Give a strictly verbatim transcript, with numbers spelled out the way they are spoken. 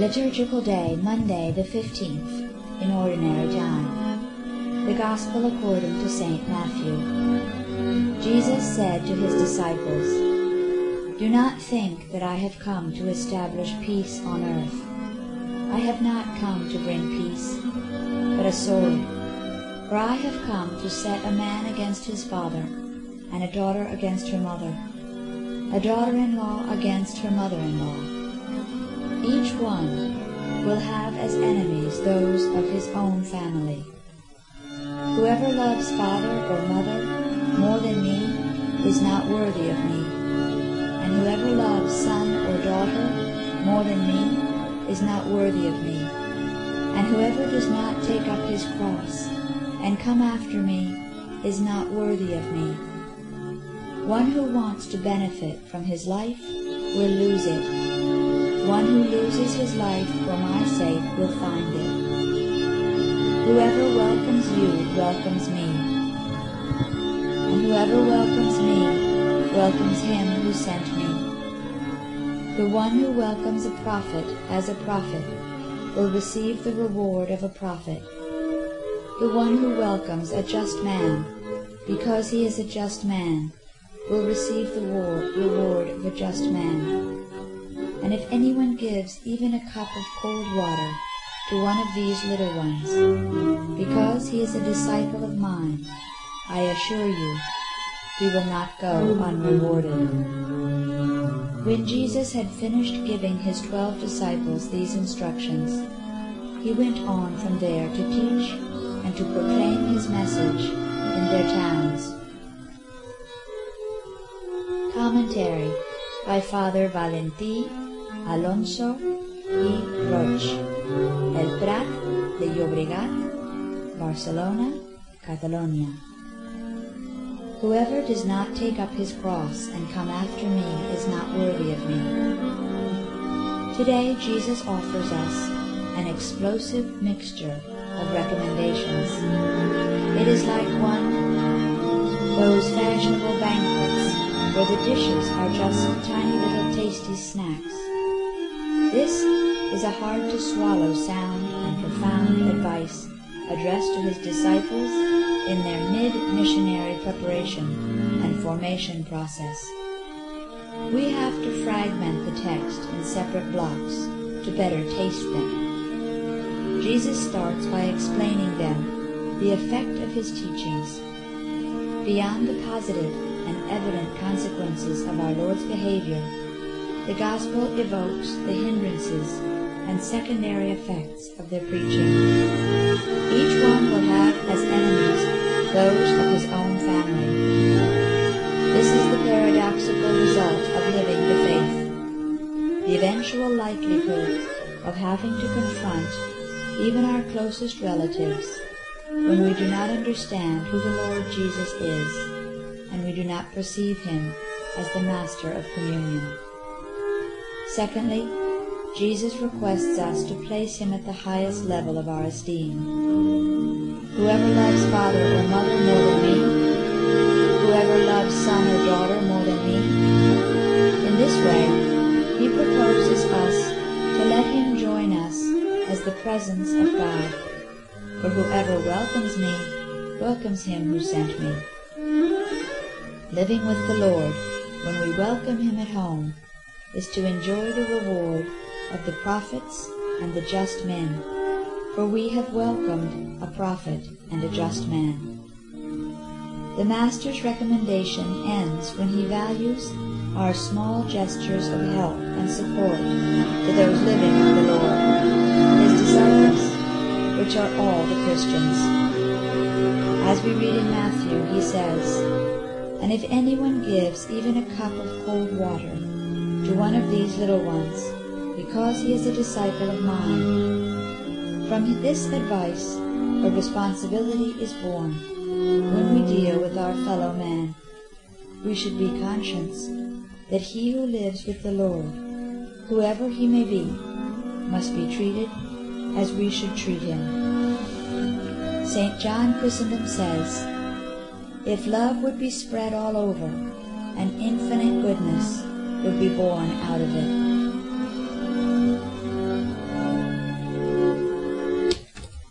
Liturgical Day, Monday the fifteenth, in Ordinary Time. The Gospel according to Saint Matthew. Jesus said to his disciples, "Do not think that I have come to establish peace on earth. I have not come to bring peace, but a sword. For I have come to set a man against his father, and a daughter against her mother, a daughter-in-law against her mother-in-law. Each one will have as enemies those of his own family. Whoever loves father or mother more than me is not worthy of me, and whoever loves son or daughter more than me is not worthy of me, and whoever does not take up his cross and come after me is not worthy of me. One who wants to benefit from his life will lose it. One who loses his life for my sake will find it. Whoever welcomes you welcomes me, and whoever welcomes me welcomes him who sent me. The one who welcomes a prophet as a prophet will receive the reward of a prophet. The one who welcomes a just man, because he is a just man, will receive the reward of a just man. And if anyone gives even a cup of cold water to one of these little ones, because he is a disciple of mine, I assure you, he will not go unrewarded." When Jesus had finished giving his twelve disciples these instructions, he went on from there to teach and to proclaim his message in their towns. Commentary by Father Valentí Alonso y Roig, El Prat de Llobregat, Barcelona, Catalonia. Whoever does not take up his cross and come after me is not worthy of me. Today Jesus offers us an explosive mixture of recommendations. It is like one those fashionable banquets where the dishes are just tiny little tasty snacks. This is a hard-to-swallow sound and profound advice addressed to his disciples in their mid-missionary preparation and formation process. We have to fragment the text in separate blocks to better taste them. Jesus starts by explaining them the effect of his teachings. Beyond the positive and evident consequences of our Lord's behavior, the Gospel evokes the hindrances and secondary effects of their preaching. Each one will have as enemies those of his own family. This is the paradoxical result of living the faith, the eventual likelihood of having to confront even our closest relatives when we do not understand who the Lord Jesus is, and we do not perceive him as the Master of Communion. Secondly, Jesus requests us to place him at the highest level of our esteem. Whoever loves father or mother more than me, whoever loves son or daughter more than me, in this way he proposes us to let him join us as the presence of God. For whoever welcomes me welcomes him who sent me. Living with the Lord, when we welcome him at home, is to enjoy the reward of the prophets and the just men, for we have welcomed a prophet and a just man. The Master's recommendation ends when he values our small gestures of help and support to those living with the Lord, his disciples, which are all the Christians. As we read in Matthew, he says, "And if anyone gives even a cup of cold water to one of these little ones, because he is a disciple of mine." From this advice, a responsibility is born. When we deal with our fellow man, we should be conscious that he who lives with the Lord, whoever he may be, must be treated as we should treat him. Saint John Chrysostom says, "If love would be spread all over, an infinite goodness would be born out of it."